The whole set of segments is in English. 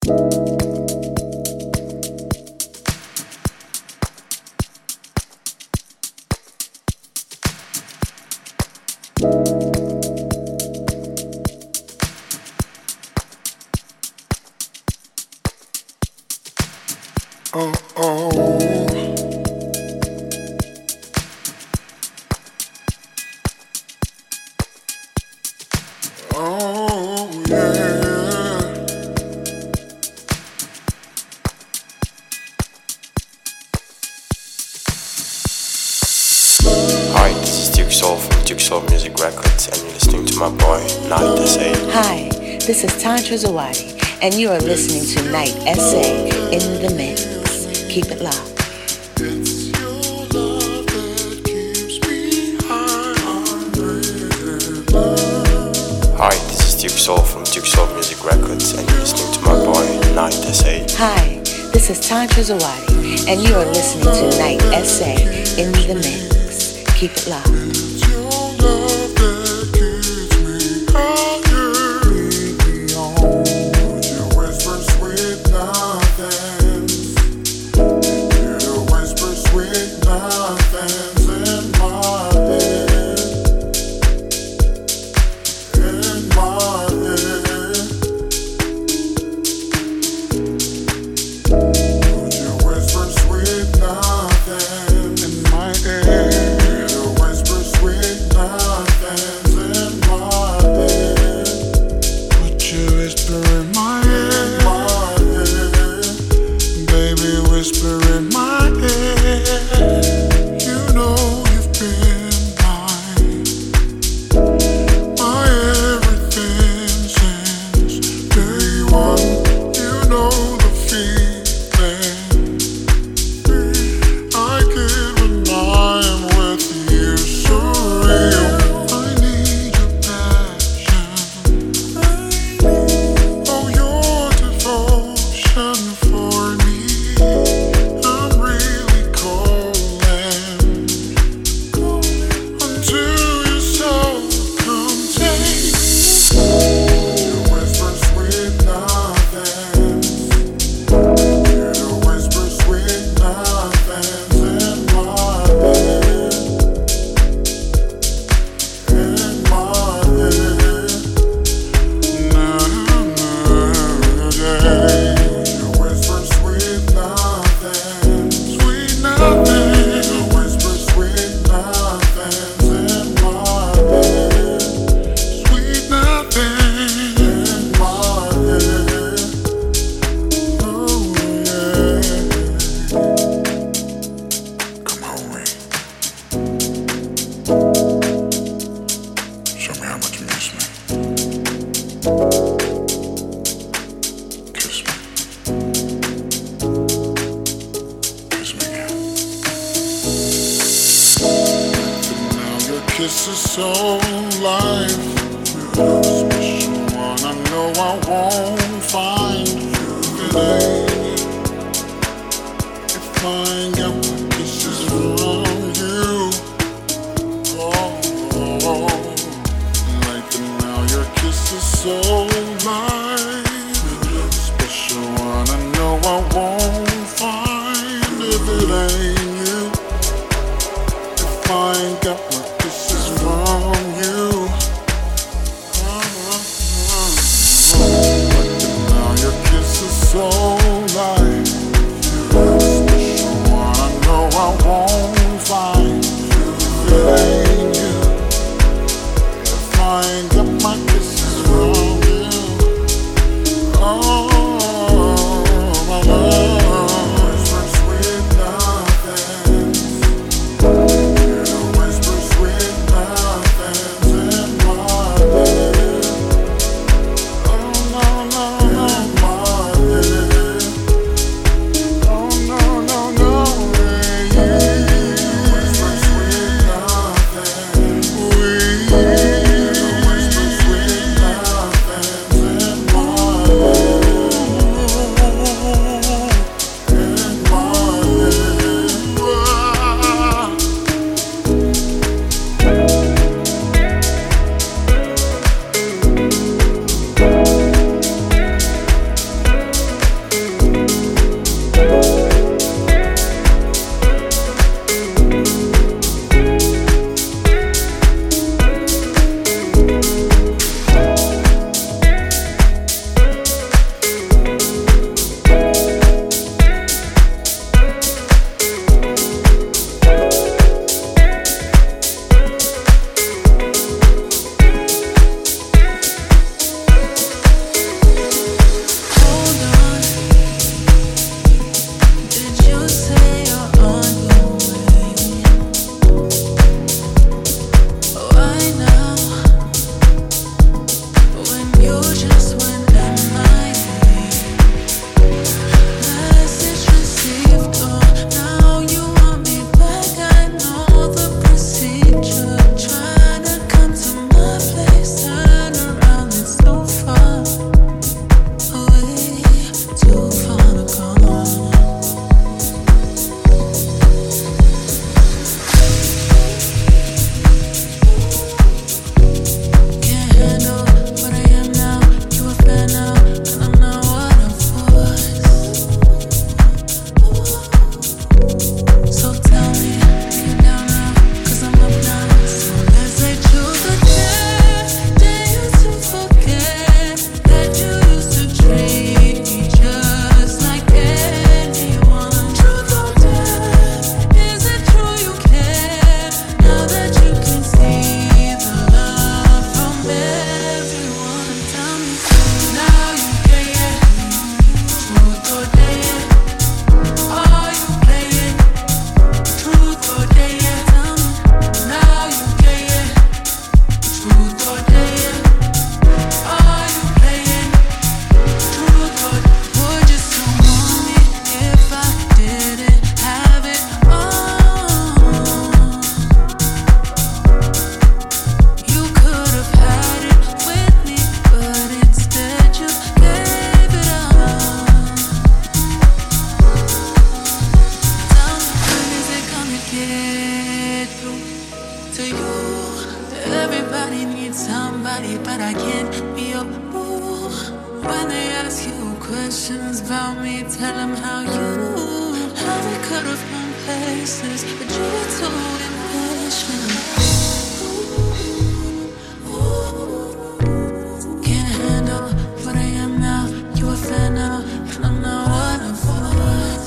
This is Tantra Zawadi, and you are listening to Night SA in the mix. Keep it locked. Hi, this is Duke Soul from Duke Soul Music Records, and you're listening to my boy, Night SA. Hi, this is Tantra Zawadi, and you are listening to Night SA in the mix. Keep it locked. This is so life. You're special one I know I won't find today. If I get my kisses from you, like now your kiss is so light. You're special one I know I won't find if it ain't you. If I got my kisses from you, but now your kiss is so light. You're special one I know I won't find if it ain't you. If I got my kisses from you, oh my love. Yeah. When they ask you questions about me, tell them how we could have gone places, but you were too impatient. Can't handle what I am now. You a fan now, and I'm not what I was.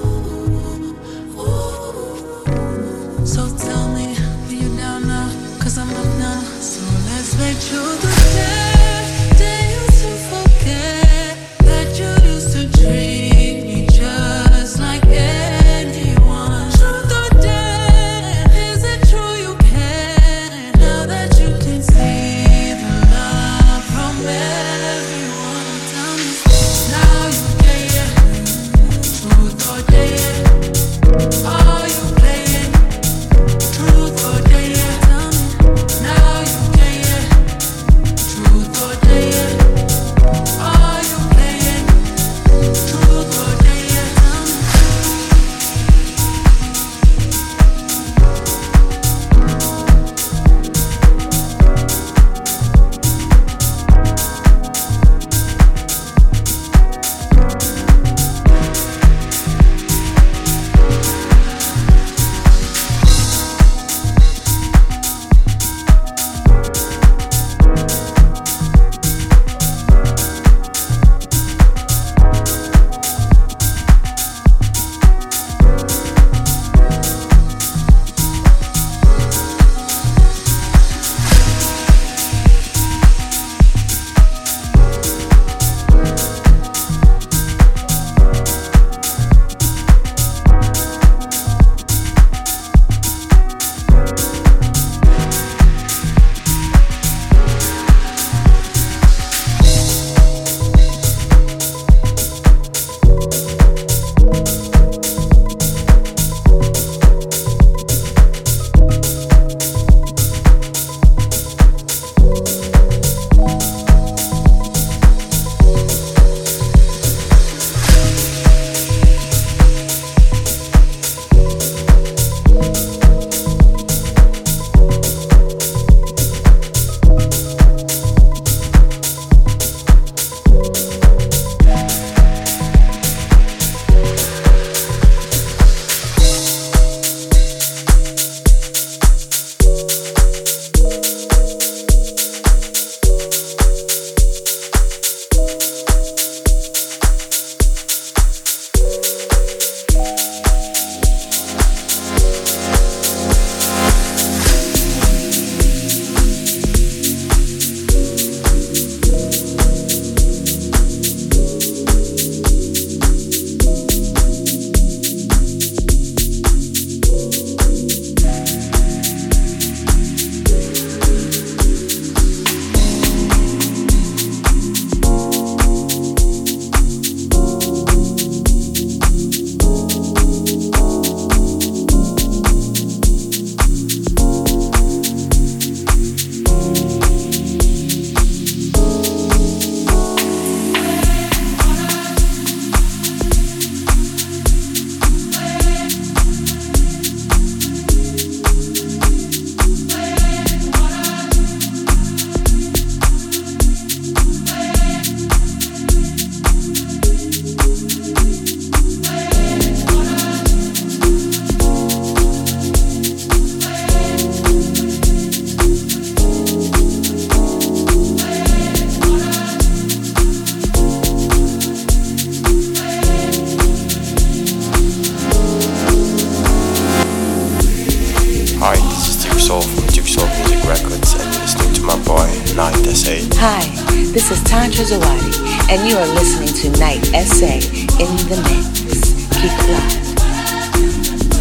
So tell me, are you down now? 'Cause I'm up now. So let's make sure the day used to forget that you used to treat me just like anyone. Truth or dare, is it true you care? Now that you can see the love from everyone, tell me now you care. Truth or dare, are you playing? Truth or dare, tell me now you care. Truth or dare, are you playing? Truth or dare, tell me. Hi, this is Tantra Zawadi, and you are listening to Night SA in the Mix. Keep it live.